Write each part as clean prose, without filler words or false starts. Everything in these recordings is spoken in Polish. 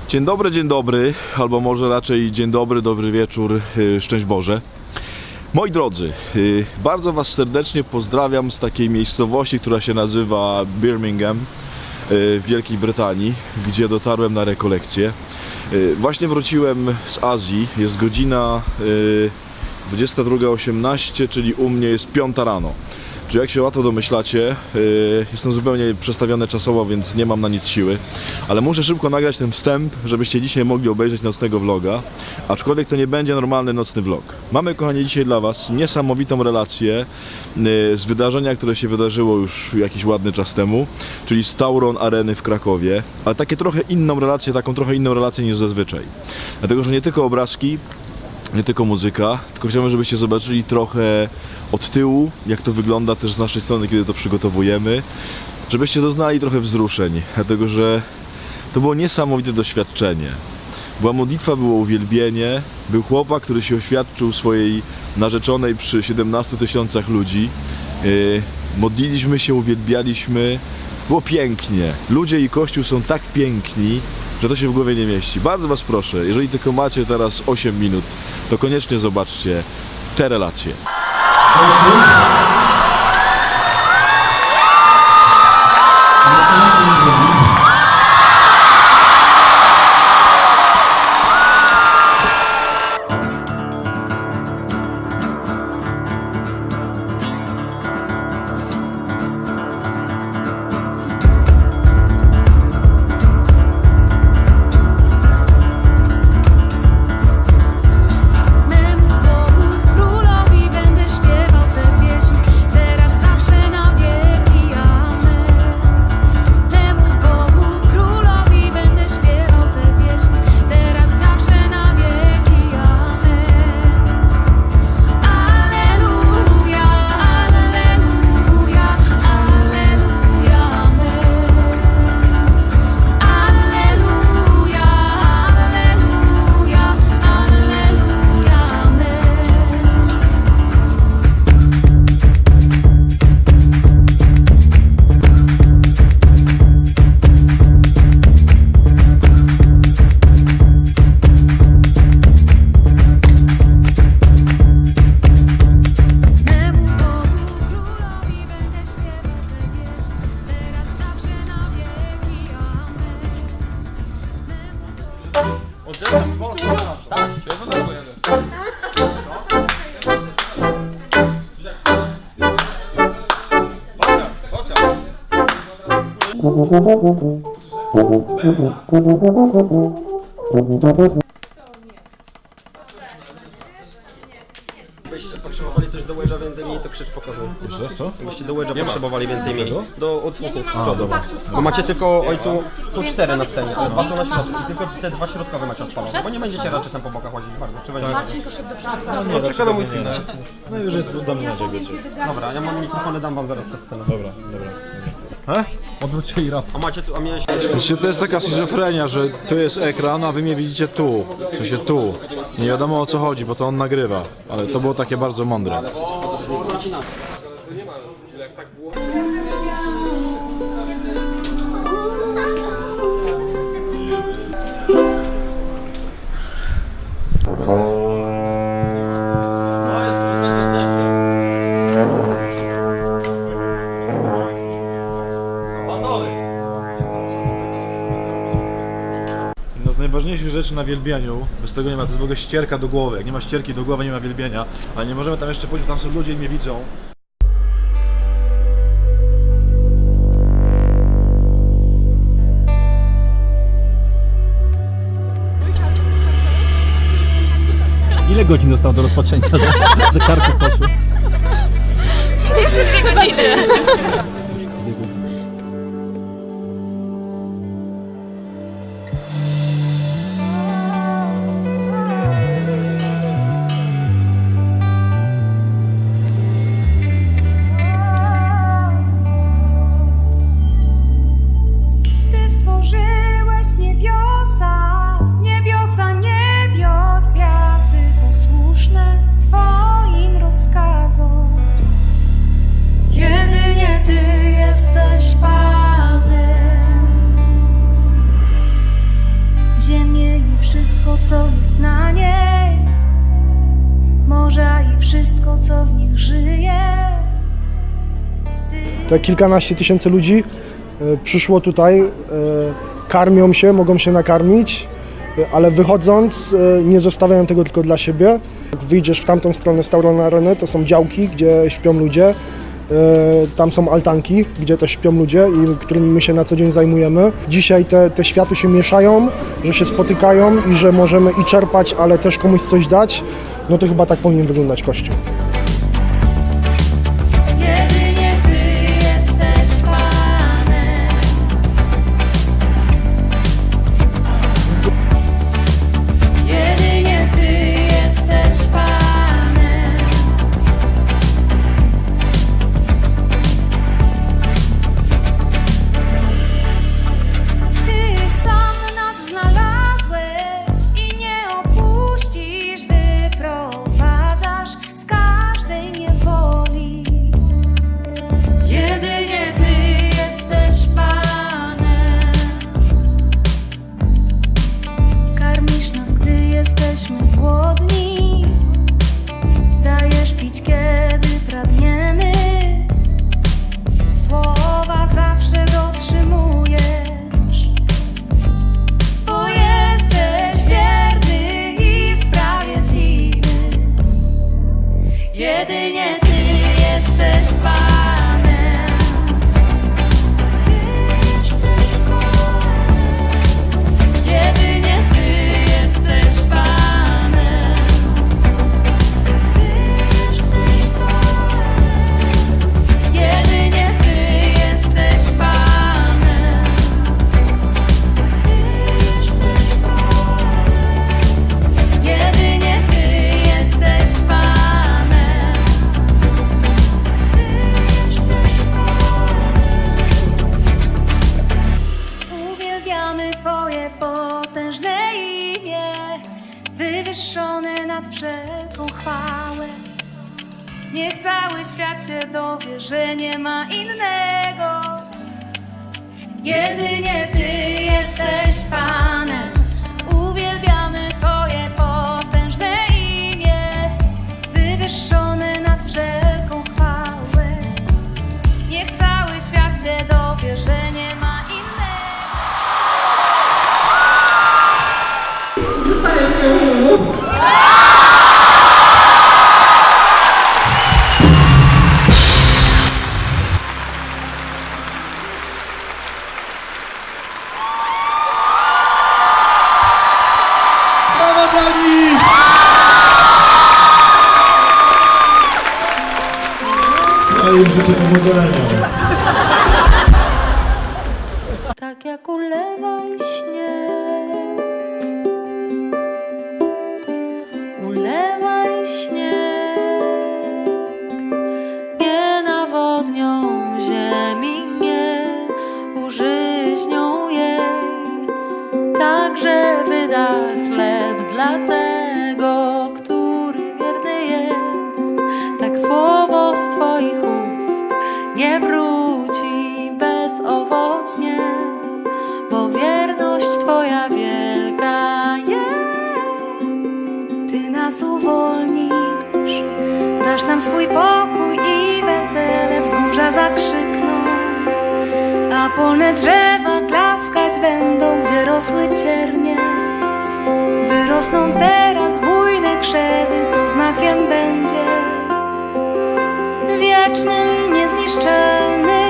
Dzień dobry, albo może raczej dzień dobry, dobry wieczór, szczęść Boże. Moi drodzy, bardzo Was serdecznie pozdrawiam z takiej miejscowości, która się nazywa Birmingham w Wielkiej Brytanii, gdzie dotarłem na rekolekcję. Właśnie wróciłem z Azji, jest godzina 22:18, czyli u mnie jest 5 rano. Czy jak się łatwo domyślacie, jestem zupełnie przestawiony czasowo, więc nie mam na nic siły. Ale muszę szybko nagrać ten wstęp, żebyście dzisiaj mogli obejrzeć nocnego vloga. Aczkolwiek to nie będzie normalny nocny vlog. Mamy, kochani, dzisiaj dla Was niesamowitą relację z wydarzenia, które się wydarzyło już jakiś ładny czas temu, czyli z Tauron Areny w Krakowie. Ale taką trochę inną relację niż zazwyczaj. Dlatego, że nie tylko obrazki, nie tylko muzyka, tylko chciałbym, żebyście zobaczyli trochę od tyłu, jak to wygląda też z naszej strony, kiedy to przygotowujemy, żebyście doznali trochę wzruszeń, dlatego że to było niesamowite doświadczenie. Była modlitwa, było uwielbienie, był chłopak, który się oświadczył swojej narzeczonej przy 17 000 ludzi. Modliliśmy się, uwielbialiśmy, było pięknie. Ludzie i Kościół są tak piękni, że to się w głowie nie mieści. Bardzo Was proszę, jeżeli tylko macie teraz 8 minut, to koniecznie zobaczcie te relacje. Jakbyście potrzebowali coś do wedge'a więcej mniej, to krzycz pokazuj. Jeszcze co? Jakbyście do wedge'a potrzebowali więcej mniej. Do odsłuchów z A, przodu. dobra. Bo macie tylko, ojcu, są 4 na scenie, ale 2 są na środku. I tylko te 2 środkowe macie odpalone, bo nie będziecie raczej tam po bokach łazić bardzo. Czy będzie? Marcin poszedł do przodu. No przykładam mój film. Najwyżej to dam inaczej, wiecie. Dobra, ja mam mikrofony, dam wam zaraz przed sceną. Dobra. Odwróćcie i rap. A macie tu, a miałeś... Wiecie, to jest taka schizofrenia, że tu jest ekran, a wy mnie widzicie tu. W sensie tu. Nie wiadomo o co chodzi, bo to on nagrywa. Ale to było takie bardzo mądre. Jedna z najważniejszych rzeczy na wielbieniu, bez tego nie ma, to jest w ogóle ścierka do głowy. Jak nie ma ścierki do głowy, nie ma wielbienia. Ale nie możemy tam jeszcze pójść, bo tam są ludzie i mnie widzą. Ile godzin dostał do rozpoczęcia, że karty poszły? Ty stworzyłeś niebiosa, niebiosa niebios, gwiazdy posłuszne Twoim rozkazom. Kiedy wszystko, co jest na niej, morza i wszystko, co w nich żyje. Te kilkanaście tysięcy ludzi przyszło tutaj, karmią się, mogą się nakarmić, ale wychodząc nie zostawiają tego tylko dla siebie. Jak wyjdziesz w tamtą stronę Stauron Areny, to są działki, gdzie śpią ludzie, tam są altanki, gdzie też śpią ludzie i którymi my się na co dzień zajmujemy. Dzisiaj te światy się mieszają, że się spotykają i że możemy i czerpać, ale też komuś coś dać. No to chyba tak powinien wyglądać Kościół. Wywyższony nad wszelką chwałę. Niech cały świat się dowie, że nie ma innego. Jedynie Ty jesteś Panem. Uwielbiamy Twoje potężne imię, wywyższony nad wszelką chwałę. Niech cały świat się dowie, że nie ma innego. Brawa dla nich! To jest życie powodzenia. Tak jak ulewa i śnieg, ulewa i śnieg, nie nawodnią ziemi, nie użyźnią jej, także wyda chleb dla tego, który wierny jest. Tak słowo z Twoich ust nie wróci bezowocnie, bo wierność Twoja wielka jest. Ty nas uwolnisz, dasz nam swój pokój i wesele, wzgórza zakrzykną, a polne drzewa klaskać będą, gdzie rosły ciernie. Wyrosną teraz bujne krzewy, to znakiem będzie wiecznym, niezniszczalnym.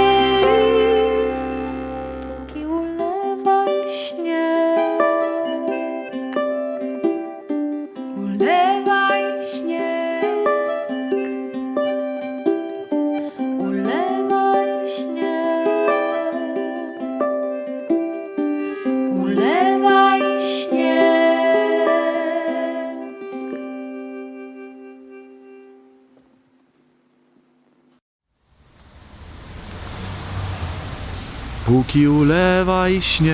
Póki ulewa i śnieg, Ulewa i śnieg, ulewa i śnieg, ulewa i śnieg. Póki ulewa i śnieg.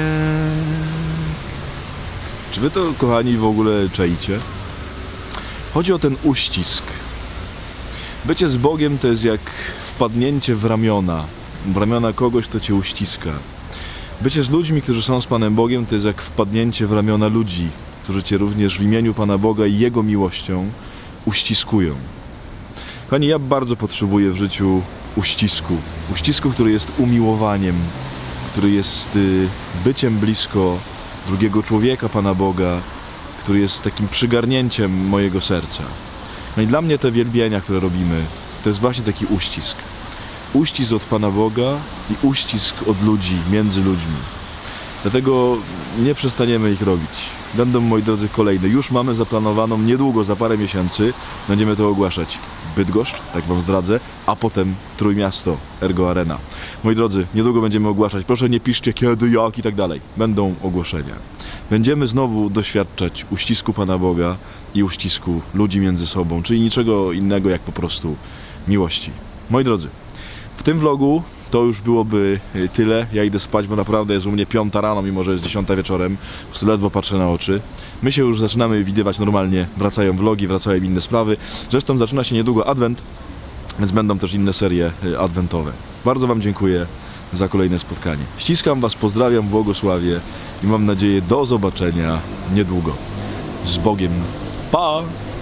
Czy wy to, kochani, w ogóle czaicie? Chodzi o ten uścisk. Bycie z Bogiem to jest jak wpadnięcie w ramiona kogoś, kto cię uściska. Bycie z ludźmi, którzy są z Panem Bogiem, to jest jak wpadnięcie w ramiona ludzi, którzy Cię również w imieniu Pana Boga i Jego miłością uściskują. Kochani, ja bardzo potrzebuję w życiu uścisku. Uścisku, który jest umiłowaniem, który jest byciem blisko drugiego człowieka, Pana Boga, który jest takim przygarnięciem mojego serca. No i dla mnie te wielbienia, które robimy, to jest właśnie taki uścisk. Uścisk od Pana Boga i uścisk od ludzi, między ludźmi. Dlatego nie przestaniemy ich robić. Będą, moi drodzy, kolejne. Już mamy zaplanowaną, niedługo, za parę miesięcy, będziemy to ogłaszać. Bydgoszcz, tak Wam zdradzę, a potem Trójmiasto, Ergo Arena. Moi drodzy, niedługo będziemy ogłaszać. Proszę nie piszcie kiedy, jak i tak dalej. Będą ogłoszenia. Będziemy znowu doświadczać uścisku Pana Boga i uścisku ludzi między sobą, czyli niczego innego jak po prostu miłości. Moi drodzy, w tym vlogu to już byłoby tyle. Ja idę spać, bo naprawdę jest u mnie 5 rano, mimo że jest 10 wieczorem. Po prostu ledwo patrzę na oczy. My się już zaczynamy widywać normalnie. Wracają vlogi, wracają inne sprawy. Zresztą zaczyna się niedługo Adwent, więc będą też inne serie adwentowe. Bardzo Wam dziękuję za kolejne spotkanie. Ściskam Was, pozdrawiam, błogosławię i mam nadzieję do zobaczenia niedługo. Z Bogiem. Pa!